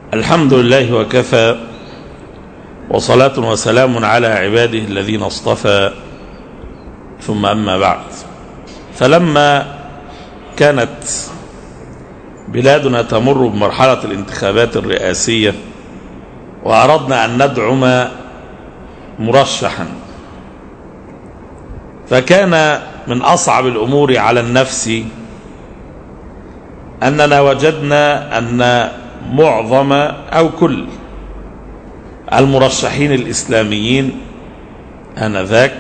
الحمد لله وكفى، وصلاة وسلام على عباده الذين اصطفى، ثم أما بعد. فلما كانت بلادنا تمر بمرحلة الانتخابات الرئاسية وأردنا أن ندعم مرشحا، فكان من أصعب الأمور على النفس أننا وجدنا أن معظم أو كل المرشحين الإسلاميين آنذاك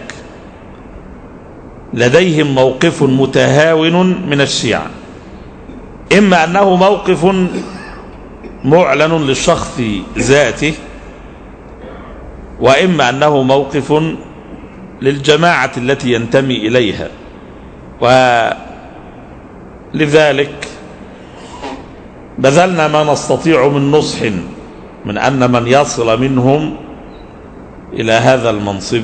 لديهم موقف متهاون من الشيعة، إما أنه موقف معلن للشخص ذاته، وإما أنه موقف للجماعة التي ينتمي إليها. ولذلك بذلنا ما نستطيع من نصح من أن من يصل منهم إلى هذا المنصب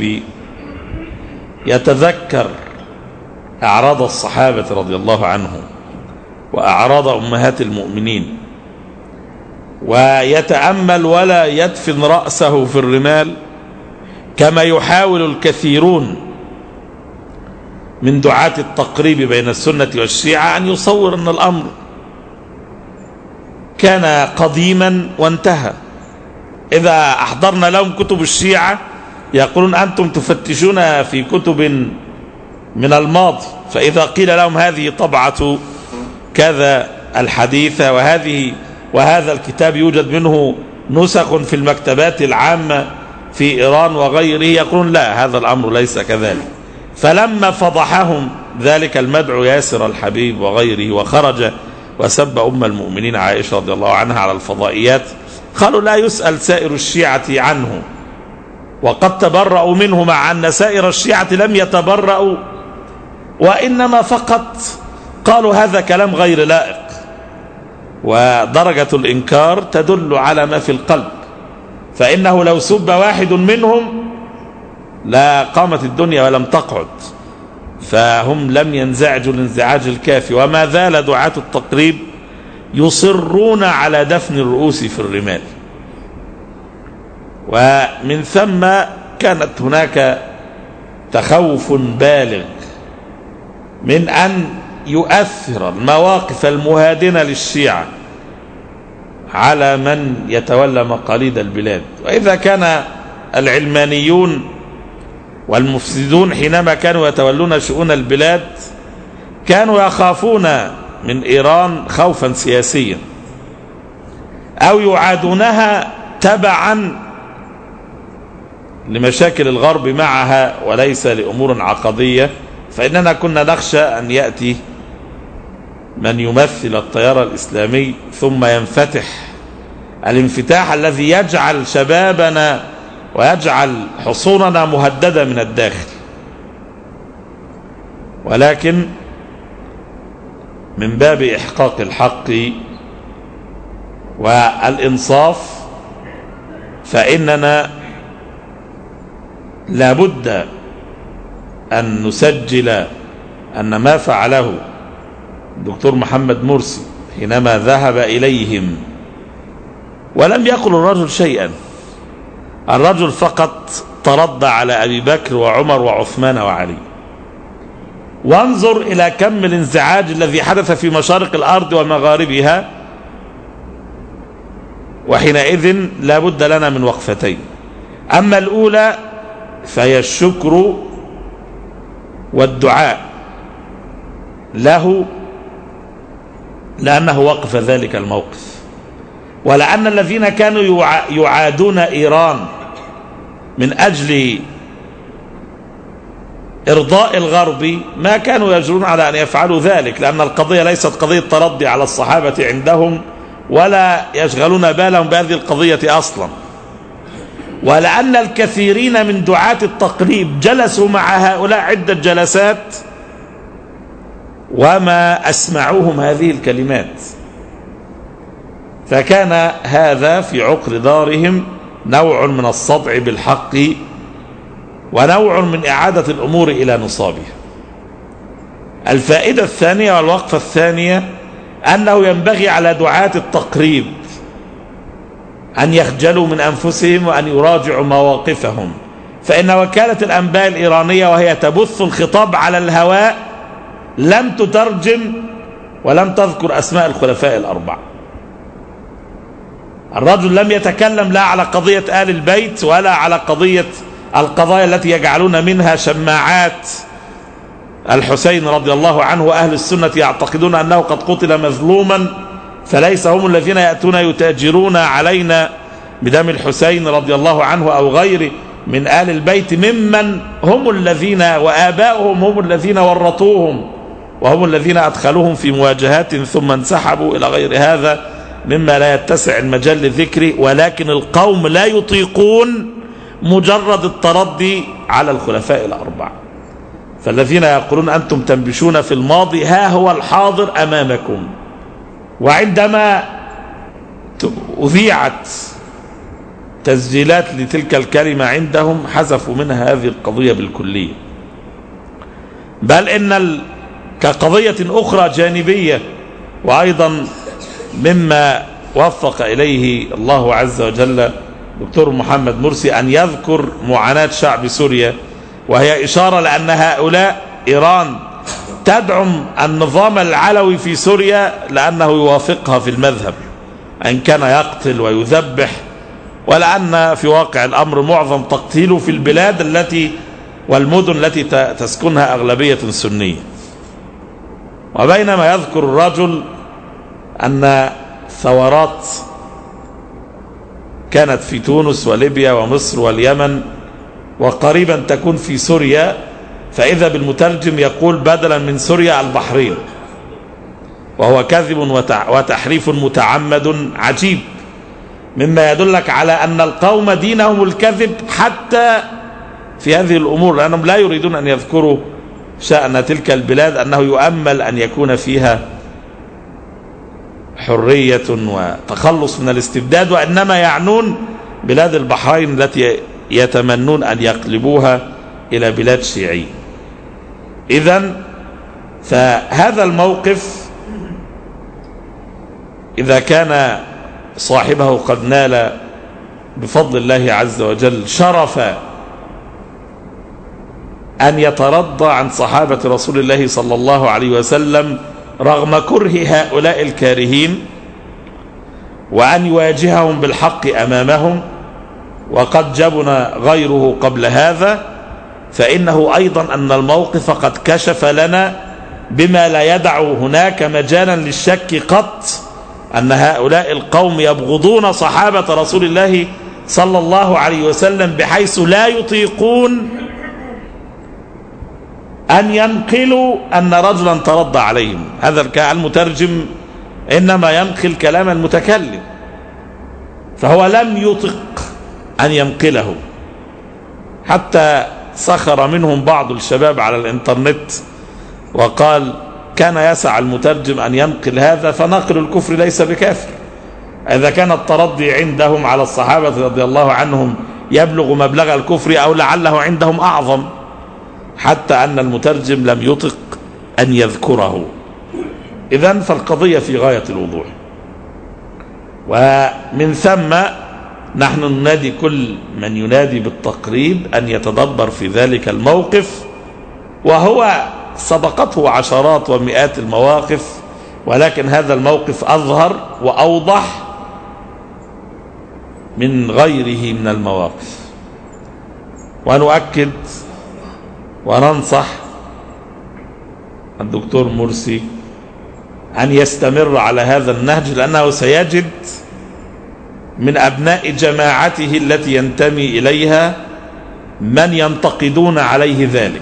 يتذكر أعراض الصحابة رضي الله عنهم وأعراض أمهات المؤمنين، ويتأمل ولا يدفن رأسه في الرمال كما يحاول الكثيرون من دعاة التقريب بين السنة والشيعة أن يصور أن الأمر كان قديما وانتهى. إذا أحضرنا لهم كتب الشيعة يقولون أنتم تفتشون في كتب من الماضي، فإذا قيل لهم هذه طبعة كذا الحديثة وهذا الكتاب يوجد منه نسخ في المكتبات العامة في إيران وغيره، يقولون لا، هذا الأمر ليس كذلك. فلما فضحهم ذلك المدعو ياسر الحبيب وغيره وخرج وسب أم المؤمنين عائشة رضي الله عنها على الفضائيات، قالوا لا يسأل سائر الشيعة عنه، وقد تبرأوا منه، مع أن سائر الشيعة لم يتبرأوا، وإنما فقط قالوا هذا كلام غير لائق. ودرجة الإنكار تدل على ما في القلب، فإنه لو سب واحد منهم لا قامت الدنيا ولم تقعد، فهم لم ينزعجوا الانزعاج الكافي. وما زال دعاة التقريب يصرون على دفن الرؤوس في الرمال. ومن ثم كانت هناك تخوف بالغ من أن يؤثر المواقف المهادنة للشيعة على من يتولى مقاليد البلاد. وإذا كان العلمانيون والمفسدون حينما كانوا يتولون شؤون البلاد كانوا يخافون من إيران خوفا سياسيا، أو يعادونها تبعا لمشاكل الغرب معها وليس لأمور عقدية، فإننا كنا نخشى أن يأتي من يمثل التيار الإسلامي ثم ينفتح الانفتاح الذي يجعل شبابنا ويجعل حصوننا مهددة من الداخل. ولكن من باب إحقاق الحق والإنصاف فإننا لابد أن نسجل أن ما فعله الدكتور محمد مرسي حينما ذهب إليهم ولم يقل الرجل شيئا، الرجل فقط ترضى على أبي بكر وعمر وعثمان وعلي. وانظر إلى كم الانزعاج الذي حدث في مشارق الأرض ومغاربها. وحينئذ لا بد لنا من وقفتين. أما الأولى فهي الشكر والدعاء له لأنه وقف ذلك الموقف، ولأن الذين كانوا يعادون إيران من أجل إرضاء الغرب ما كانوا يجرون على أن يفعلوا ذلك، لأن القضية ليست قضية ترضي على الصحابة عندهم ولا يشغلون بالهم بهذه القضية أصلا. ولأن الكثيرين من دعاة التقريب جلسوا مع هؤلاء عدة جلسات وما أسمعوهم هذه الكلمات، فكان هذا في عقر دارهم نوع من الصدع بالحق ونوع من إعادة الأمور إلى نصابها. الفائدة الثانية والوقفة الثانية أنه ينبغي على دعاة التقريب أن يخجلوا من أنفسهم وأن يراجعوا مواقفهم، فإن وكالة الأنباء الإيرانية وهي تبث الخطاب على الهواء لم تترجم ولم تذكر أسماء الخلفاء الأربعة. الرجل لم يتكلم لا على قضية آل البيت ولا على القضايا التي يجعلون منها شماعات الحسين رضي الله عنه، وأهل السنة يعتقدون أنه قد قتل مظلوما، فليس هم الذين يأتون يتاجرون علينا بدم الحسين رضي الله عنه أو غيره من آل البيت، ممن هم الذين وآباؤهم هم الذين ورطوهم وهم الذين أدخلوهم في مواجهات ثم انسحبوا إلى غير هذا مما لا يتسع المجال للذكر. ولكن القوم لا يطيقون مجرد التردي على الخلفاء الأربعة، فالذين يقولون أنتم تنبشون في الماضي، ها هو الحاضر أمامكم. وعندما أذيعت تسجيلات لتلك الكلمة عندهم حذفوا منها هذه القضية بالكلية، بل إن كقضية أخرى جانبية، وأيضا مما وفق إليه الله عز وجل دكتور محمد مرسي أن يذكر معاناة شعب سوريا، وهي إشارة لأن هؤلاء إيران تدعم النظام العلوي في سوريا لأنه يوافقها في المذهب، أن كان يقتل ويذبح، ولأن في واقع الأمر معظم تقتيله في البلاد والمدن التي تسكنها أغلبية سنية. وبينما يذكر الرجل أن ثورات كانت في تونس وليبيا ومصر واليمن وقريبا تكون في سوريا، فإذا بالمترجم يقول بدلا من سوريا البحرين، وهو كذب وتحريف متعمد عجيب، مما يدلك على أن القوم دينهم الكذب حتى في هذه الأمور، لأنهم لا يريدون أن يذكروا شأن تلك البلاد أنه يؤمل أن يكون فيها حرية وتخلص من الاستبداد، وإنما يعنون بلاد البحرين التي يتمنون أن يقلبوها إلى بلاد شيعية. إذن فهذا الموقف إذا كان صاحبه قد نال بفضل الله عز وجل شرف أن يترضى عن صحابة رسول الله صلى الله عليه وسلم رغم كره هؤلاء الكارهين، وأن يواجههم بالحق أمامهم، وقد جبن غيره قبل هذا، فإنه أيضا أن الموقف قد كشف لنا بما لا يدع هناك مجالا للشك قط أن هؤلاء القوم يبغضون صحابة رسول الله صلى الله عليه وسلم بحيث لا يطيقون أن ينقلوا أن رجلا ترضى عليهم. هذا المترجم إنما ينقل كلام المتكلم، فهو لم يطق أن ينقله، حتى سخر منهم بعض الشباب على الإنترنت وقال كان يسع المترجم أن ينقل هذا، فنقل الكفر ليس بكافر. إذا كان الترضي عندهم على الصحابة رضي الله عنهم يبلغ مبلغ الكفر أو لعله عندهم أعظم، حتى أن المترجم لم يطق أن يذكره. إذن فالقضية في غاية الوضوح، ومن ثم نحن ننادي كل من ينادي بالتقريب أن يتدبر في ذلك الموقف، وهو سبقته عشرات ومئات المواقف، ولكن هذا الموقف أظهر وأوضح من غيره من المواقف. ونؤكد وننصح الدكتور مرسي أن يستمر على هذا النهج، لأنه سيجد من أبناء جماعته التي ينتمي إليها من ينتقدون عليه ذلك،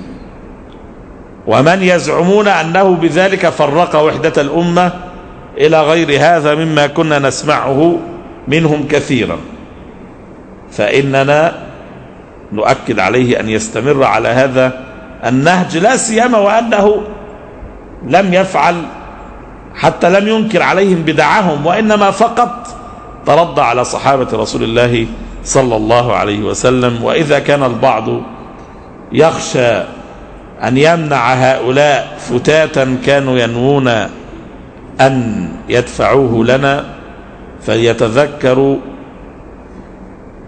ومن يزعمون أنه بذلك فرق وحدة الأمة إلى غير هذا مما كنا نسمعه منهم كثيرا. فإننا نؤكد عليه أن يستمر على هذا النهج، لا سيما وأنه لم يفعل حتى لم ينكر عليهم بدعهم، وإنما فقط ترضى على صحابة رسول الله صلى الله عليه وسلم. وإذا كان البعض يخشى أن يمنع هؤلاء فتاتا كانوا ينوون أن يدفعوه لنا، فليتذكروا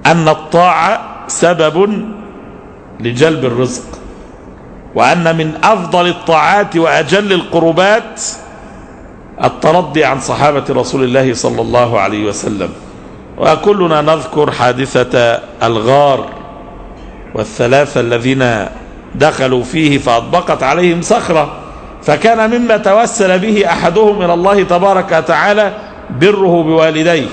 أن الطاعة سبب لجلب الرزق، وأن من أفضل الطاعات وأجل القربات الترضي عن صحابة رسول الله صلى الله عليه وسلم. وكلنا نذكر حادثة الغار والثلاثة الذين دخلوا فيه فأطبقت عليهم صخرة، فكان مما توسل به أحدهم إلى الله تبارك وتعالى بره بوالديه،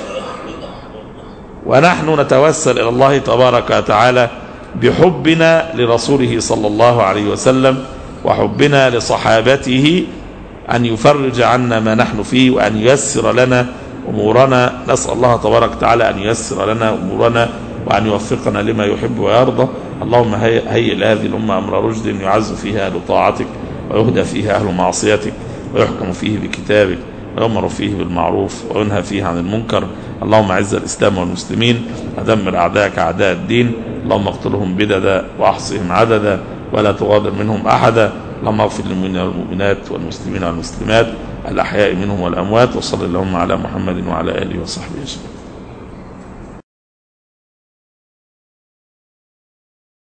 ونحن نتوسل إلى الله تبارك وتعالى بحبنا لرسوله صلى الله عليه وسلم وحبنا لصحابته أن يفرج عنا ما نحن فيه وأن ييسر لنا أمورنا. نسأل الله تبارك وتعالى أن ييسر لنا أمورنا وأن يوفقنا لما يحب ويرضى. اللهم هيئ لهذه الأمة أمر رشد يعز فيها أهل طاعتك ويهدى فيها أهل معصيتك ويحكم فيه بكتابك ويؤمر فيه بالمعروف وينهى فيه عن المنكر. اللهم اعز الإسلام والمسلمين ودمر أعداءك أعداء الدين. اللهم اقتلهم بددا وأحصهم عددا ولا تغادر منهم أحدا. اللهم اغفر للمؤمنين والمؤمنات والمسلمين والمسلمات الأحياء منهم والأموات، وصل اللهم على محمد وعلى آله وصحبه وسلم.